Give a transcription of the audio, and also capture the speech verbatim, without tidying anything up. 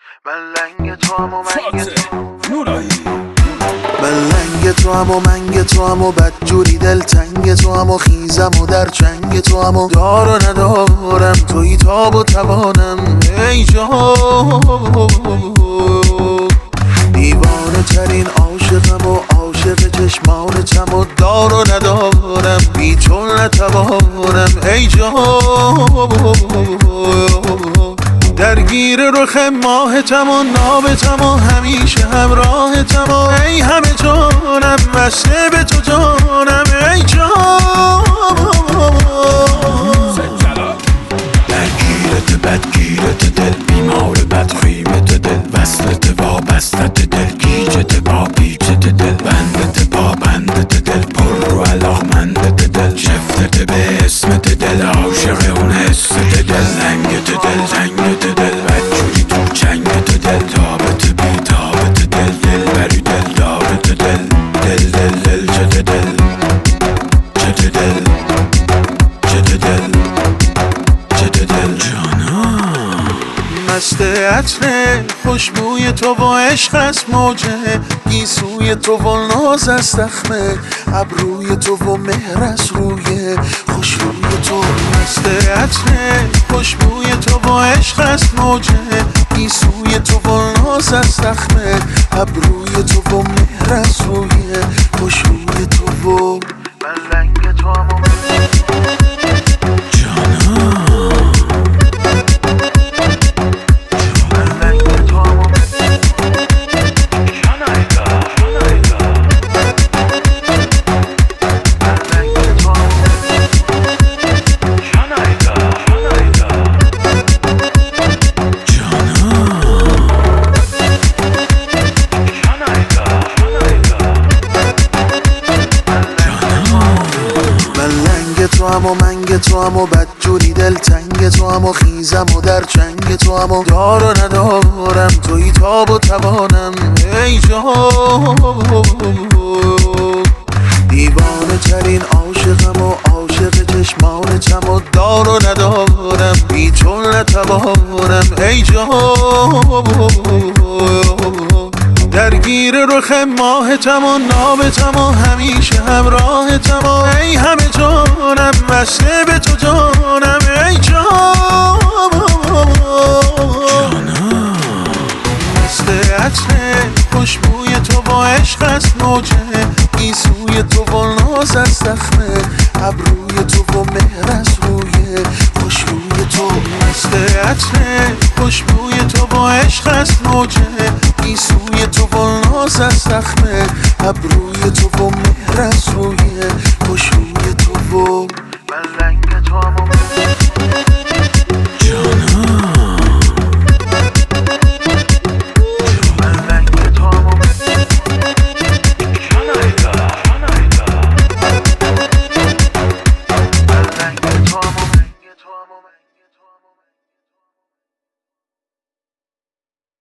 من لنگ تو هم و منگ تو نورایی من لنگ تو هم و منگ تو هم و بدجوری دلتنگ تو هم و خیزم و در چنگ تو هم و دار و ندارم توی تاب و توانم ای جان دیوانه ترین عاشقم و عاشق چشمانتم و دار و ندارم بی تو نتوانم ای جان درگیر رخ ماهتم و نابتم و همیشه همراهتم و ای همه جانم مشته به تو جانم ای جان درگیرت بدگیرت دل بیمار بدخیمت دل وصلت وابستت دل گیجت با پیچت دل بندت با بندت دل پر رو علاقمندت دل شفتت به اسمت دل عاشق اون حست دل لنگت دل زنگت دل بدجوری تو چنگت دل تابت بی تابت دل دل بری دل دارت دل دل دل دل چت دل چت دل چت دل چت دل جانم مست عطر خوشبوی تو و عشق است موجه گیسوی تو و ناز است زخمه ابروی تو و مهر است روی خوشروی تو مست عطر خوشبوی تو و عشق است موجه گیسوی تو و ناز است زخمه ابروی تو و مهر است روی خوشروی تو و من لنگ تو هم و تو هم و منگ تو هم و بدجوری دلتنگ تو هم و خیزم و در چنگ تو هم و دار و ندارم توی تاب و توانم ای جان دیوانه ترین عاشقم و عاشق چشمانتم و دار و ندارم بی تو نتوانم ای جان درگیر رخ ماهتم و نابتم و همیشه همراهتم و ای همه جانم مشته به تو جانم ای جان مست عطر خوشبوی تو و عشق است موجه گیسوی تو و ناز است زخمه ابروی تو و مهر است روی خوشروی تو مست عطر خوشبوی تو و عشق است موجه گیسوی تو و ناز است زخمه ابروی تو و مهر است روی